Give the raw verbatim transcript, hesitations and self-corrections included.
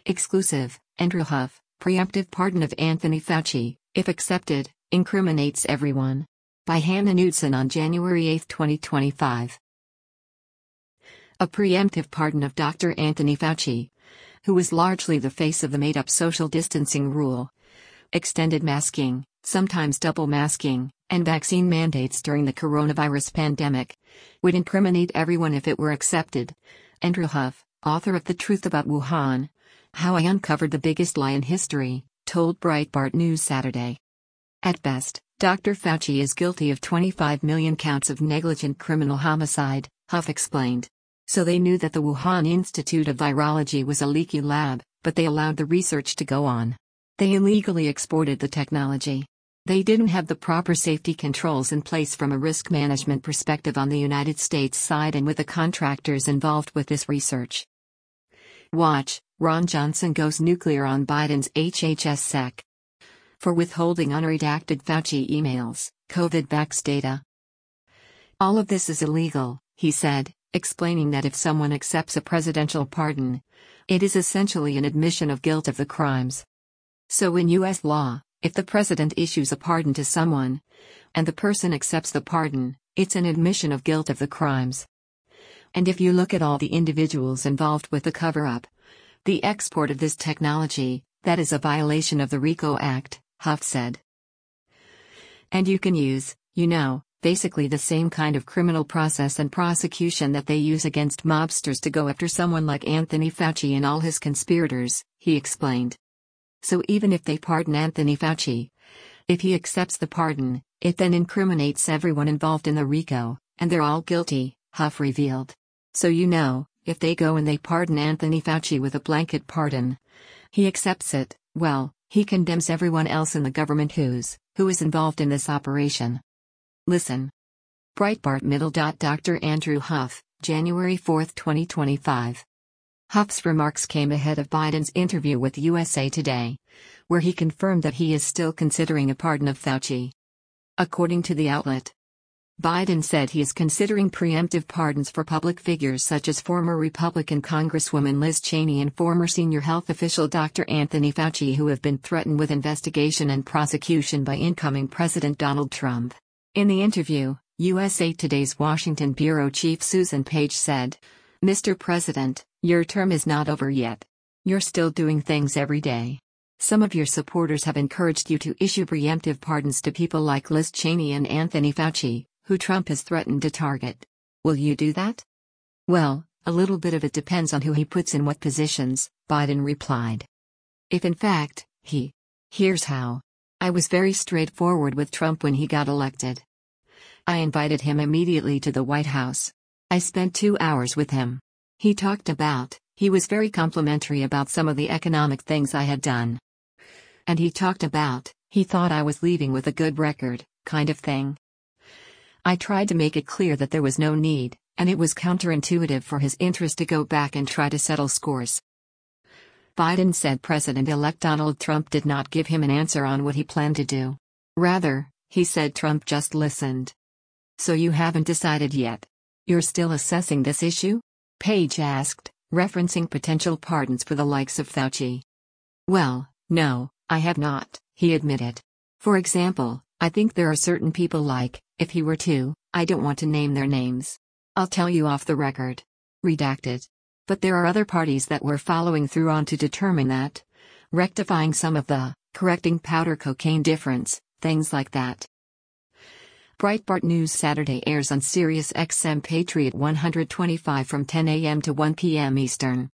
Exclusive, Andrew Huff, preemptive pardon of Anthony Fauci, if accepted, incriminates everyone. By Hannah Knudsen on January eighth, twenty twenty-five. A preemptive pardon of Doctor Anthony Fauci, who was largely the face of the made-up social distancing rule, extended masking, sometimes double masking, and vaccine mandates during the coronavirus pandemic, would incriminate everyone if it were accepted. Andrew Huff, author of The Truth About Wuhan: How I Uncovered the Biggest Lie in History, told Breitbart News Saturday. At best, Doctor Fauci is guilty of twenty-five million counts of negligent criminal homicide, Huff explained. So they knew that the Wuhan Institute of Virology was a leaky lab, but they allowed the research to go on. They illegally exported the technology. They didn't have the proper safety controls in place from a risk management perspective on the United States side and with the contractors involved with this research. Watch, Ron Johnson goes nuclear on Biden's H H S sec. For withholding unredacted Fauci emails, COVID vax data. All of this is illegal, he said, explaining that if someone accepts a presidential pardon, it is essentially an admission of guilt of the crimes. So in U S law, if the president issues a pardon to someone, and the person accepts the pardon, it's an admission of guilt of the crimes. And if you look at all the individuals involved with the cover-up, the export of this technology, that is a violation of the RICO Act, Huff said. And you can use, you know, basically the same kind of criminal process and prosecution that they use against mobsters to go after someone like Anthony Fauci and all his conspirators, he explained. So even if they pardon Anthony Fauci, if he accepts the pardon, it then incriminates everyone involved in the RICO, and they're all guilty, Huff revealed. So you know, if they go and they pardon Anthony Fauci with a blanket pardon, he accepts it, well, he condemns everyone else in the government who's, who is involved in this operation. Listen. Breitbart Middle. Doctor Andrew Huff, January fourth, twenty twenty-five. Huff's remarks came ahead of Biden's interview with U S A Today, where he confirmed that he is still considering a pardon of Fauci. According to the outlet, Biden said he is considering preemptive pardons for public figures such as former Republican Congresswoman Liz Cheney and former senior health official Doctor Anthony Fauci, who have been threatened with investigation and prosecution by incoming President Donald Trump. In the interview, U S A Today's Washington bureau chief Susan Page said, "Mister President, your term is not over yet. You're still doing things every day. Some of your supporters have encouraged you to issue preemptive pardons to people like Liz Cheney and Anthony Fauci, who Trump has threatened to target. Will you do that?" "Well, a little bit of it depends on who he puts in what positions," Biden replied. "If in fact, he... Here's how. I was very straightforward with Trump when he got elected. I invited him immediately to the White House. I spent two hours with him. He talked about, he was very complimentary about some of the economic things I had done. And he talked about, he thought I was leaving with a good record, kind of thing. I tried to make it clear that there was no need, and it was counterintuitive for his interest to go back and try to settle scores." Biden said President-elect Donald Trump did not give him an answer on what he planned to do. Rather, he said Trump just listened. "So you haven't decided yet? You're still assessing this issue?" Page asked, referencing potential pardons for the likes of Fauci. "Well, no, I have not," he admitted. "For example, I think there are certain people like, if he were to, I don't want to name their names. I'll tell you off the record. Redacted. But there are other parties that we're following through on to determine that. Rectifying some of the, correcting powder cocaine difference, things like that." Breitbart News Saturday airs on Sirius X M Patriot one twenty-five from ten a m to one p m Eastern.